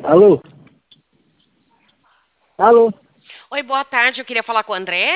Alô? Alô? Oi, boa tarde. Eu queria falar com o André.